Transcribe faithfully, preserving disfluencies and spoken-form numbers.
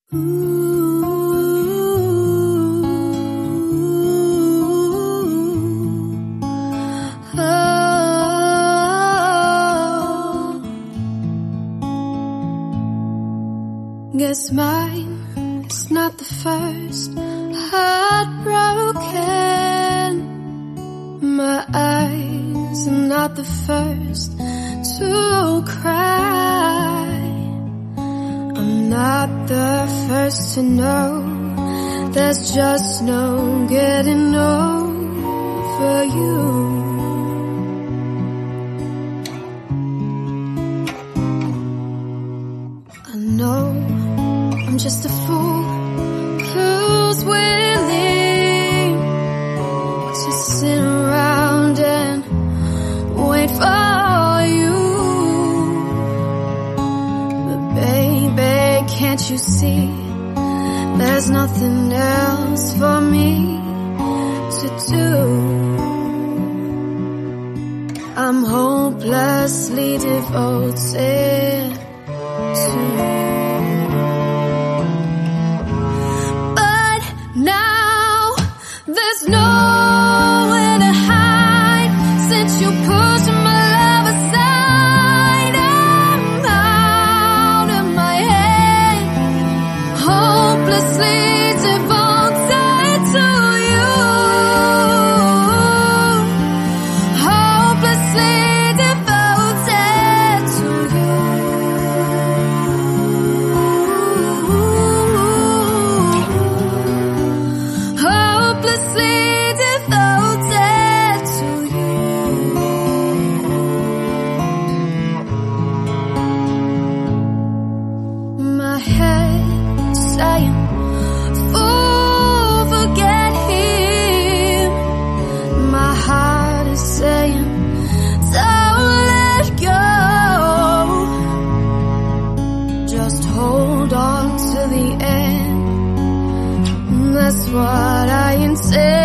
Guess mine is not the first heartbroken. My eyes are not the first to cry. I'm not the first to know there's just no getting over you. I know I'm just a fool who's willing to sit around and wait for you. But baby, can't you see there's nothing else for me to do? I'm hopelessly devoted to you. Now there's nowhere to hide since you pushed my love aside. I'm out of my head, hopelessly devoted to you, hopelessly devoted to you. Hopelessly devoted to you. My head saying, fool, forget him. My heart is saying, don't let go. Just hold on to the end. That's what I intend.